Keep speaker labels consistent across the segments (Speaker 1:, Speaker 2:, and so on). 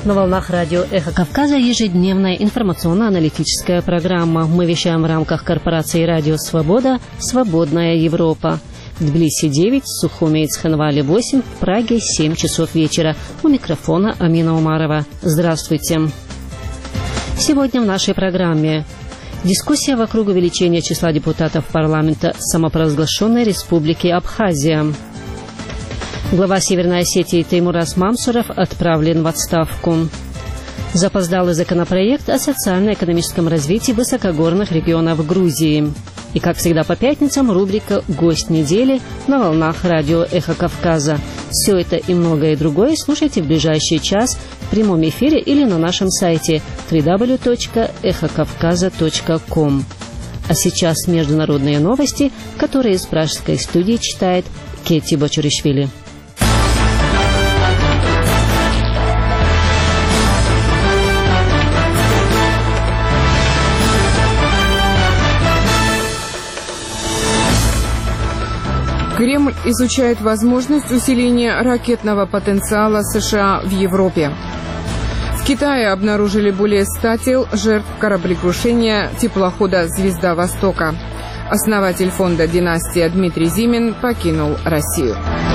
Speaker 1: На волнах радио «Эхо Кавказа» ежедневная информационно-аналитическая программа. Мы вещаем в рамках корпорации «Радио Свобода» «Свободная Европа». В Тбилиси 9, в Сухуме и Цхинвале 8, в Праге 7 часов вечера. У микрофона Амина Умарова. Здравствуйте. Сегодня в нашей программе дискуссия вокруг увеличения числа депутатов парламента самопровозглашенной Республики Абхазия. Глава Северной Осетии Теймураз Мамсуров отправлен в отставку. Запоздалый законопроект о социально-экономическом развитии высокогорных регионов Грузии. И, как всегда по пятницам, рубрика «Гость недели» на волнах радио «Эхо Кавказа». Все это и многое другое слушайте в ближайший час в прямом эфире или на нашем сайте www.эхокавказа.ком. А сейчас международные новости, которые из пражской студии читает Кетти Бочуришвили.
Speaker 2: Кремль изучает возможность усиления ракетного потенциала США в Европе. В Китае обнаружили более 100 тел жертв кораблекрушения теплохода «Звезда Востока». Основатель фонда «Династия» Дмитрий Зимин покинул Россию.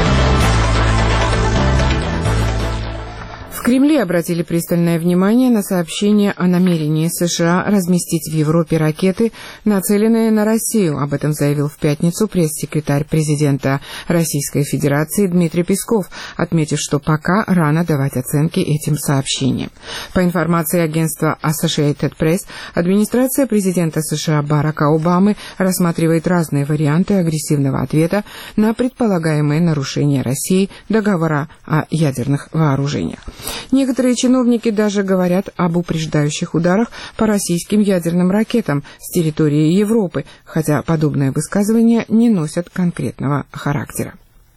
Speaker 2: В Кремле обратили пристальное внимание на сообщение о намерении США разместить в Европе ракеты, нацеленные на Россию. Об этом заявил в пятницу пресс-секретарь президента Российской Федерации Дмитрий Песков, отметив, что пока рано давать оценки этим сообщениям. По информации агентства Associated Press, администрация президента США Барака Обамы рассматривает разные варианты агрессивного ответа на предполагаемые нарушения России договора о ядерных вооружениях. Некоторые чиновники даже говорят об упреждающих ударах по российским ядерным ракетам с территории Европы, хотя подобные высказывания не носят конкретного характера.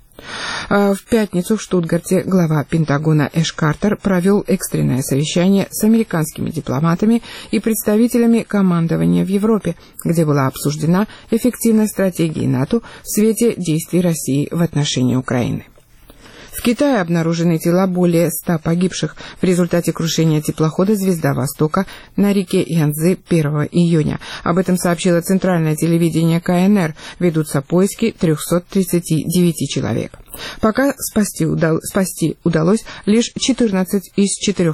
Speaker 2: В пятницу в Штутгарте глава Пентагона Эш Картер провел экстренное совещание с американскими дипломатами и представителями командования в Европе, где была обсуждена эффективность стратегии НАТО в свете действий России в отношении Украины. В Китае обнаружены тела более 100 погибших в результате крушения теплохода «Звезда Востока» на реке Янцзы 1 июня. Об этом сообщило центральное телевидение КНР. Ведутся поиски 339 человек. Пока спасти удалось лишь 14 из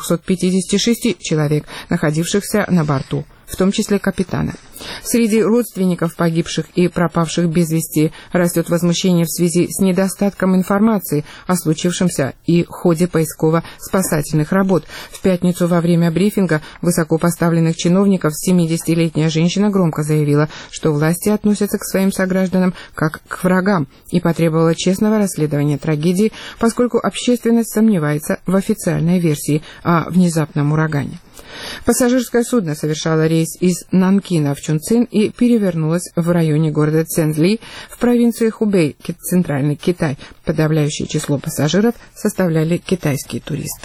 Speaker 2: 456 человек, находившихся на борту, в том числе капитана. Среди родственников погибших и пропавших без вести растет возмущение в связи с недостатком информации о случившемся и ходе поисково-спасательных работ. В пятницу во время брифинга высокопоставленных чиновников 70-летняя женщина громко заявила, что власти относятся к своим согражданам как к врагам, и потребовала честного расследования трагедии, поскольку общественность сомневается в официальной версии о внезапном урагане. Пассажирское судно совершало рейс из Нанкина в Чунцин и перевернулось в районе города Цзэнли в провинции Хубэй, центральный Китай. Подавляющее число пассажиров составляли китайские туристы.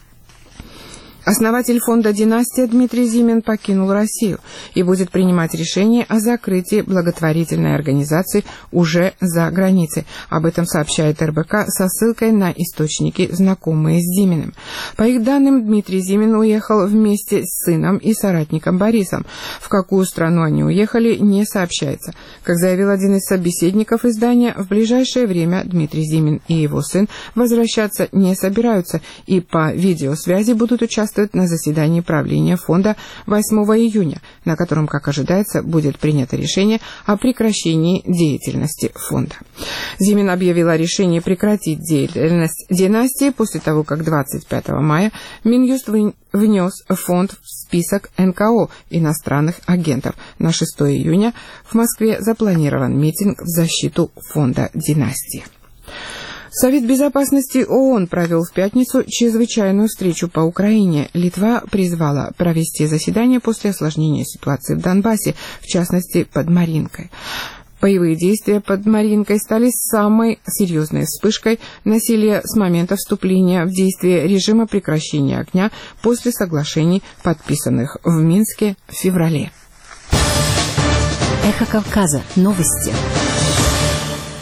Speaker 2: Основатель фонда «Династия» Дмитрий Зимин покинул Россию и будет принимать решение о закрытии благотворительной организации уже за границей. Об этом сообщает РБК со ссылкой на источники, знакомые с Зиминым. По их данным, Дмитрий Зимин уехал вместе с сыном и соратником Борисом. В какую страну они уехали, не сообщается. Как заявил один из собеседников издания, в ближайшее время Дмитрий Зимин и его сын возвращаться не собираются и по видеосвязи будут участвовать на заседании правления фонда 8 июня, на котором, как ожидается, будет принято решение о прекращении деятельности фонда. Зимин объявил о решении прекратить деятельность династии после того, как 25 мая Минюст внес фонд в список НКО иностранных агентов. На 6 июня в Москве запланирован митинг в защиту фонда «Династия». Совет безопасности ООН провел в пятницу чрезвычайную встречу по Украине. Литва призвала провести заседание после осложнения ситуации в Донбассе, в частности, под Маринкой. Боевые действия под Маринкой стали самой серьезной вспышкой насилия с момента вступления в действие режима прекращения огня после соглашений, подписанных в Минске в феврале.
Speaker 1: Эхо Кавказа. Новости.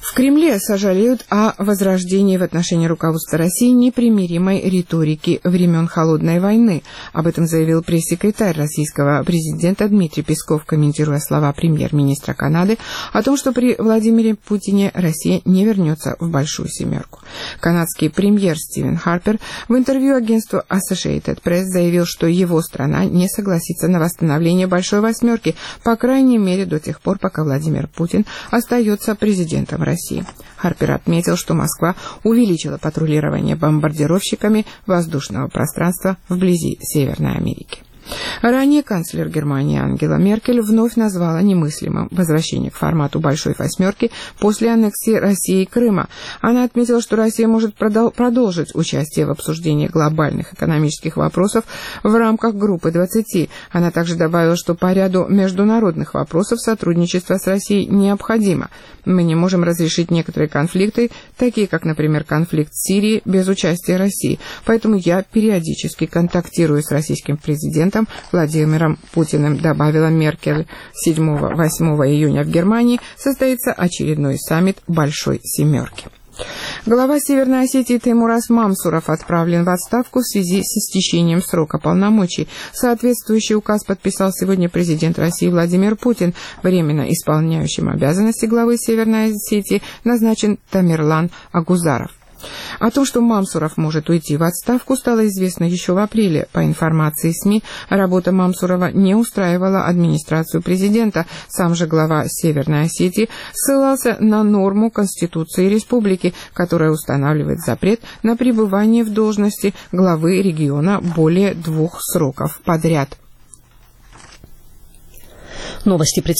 Speaker 2: В Кремле сожалеют о возрождении в отношении руководства России непримиримой риторики времен Холодной войны. Об этом заявил пресс-секретарь российского президента Дмитрий Песков, комментируя слова премьер-министра Канады о том, что при Владимире Путине Россия не вернется в Большую Семерку. Канадский премьер Стивен Харпер в интервью агентству Associated Press заявил, что его страна не согласится на восстановление Большой Восьмерки, по крайней мере до тех пор, пока Владимир Путин остается президентом России. Харпер отметил, что Москва увеличила патрулирование бомбардировщиками воздушного пространства вблизи Северной Америки. Ранее канцлер Германии Ангела Меркель вновь назвала немыслимым возвращение к формату Большой Восьмерки после аннексии России Крыма. Она отметила, что Россия может продолжить участие в обсуждении глобальных экономических вопросов в рамках Группы 20. Она также добавила, что по ряду международных вопросов сотрудничество с Россией необходимо. Мы не можем разрешить некоторые конфликты, такие как, например, конфликт в Сирии, без участия России. Поэтому я периодически контактирую с российским президентом Владимиром Путиным, добавила Меркель. 7-8 июня в Германии состоится очередной саммит Большой Семерки. Глава Северной Осетии Теймураз Мамсуров отправлен в отставку в связи с истечением срока полномочий. Соответствующий указ подписал сегодня президент России Владимир Путин. Временно исполняющим обязанности главы Северной Осетии назначен Тамерлан Агузаров. О том, что Мамсуров может уйти в отставку, стало известно еще в апреле. По информации СМИ, работа Мамсурова не устраивала администрацию президента. Сам же глава Северной Осетии ссылался на норму Конституции республики, которая устанавливает запрет на пребывание в должности главы региона более 2 сроков подряд.
Speaker 1: Новости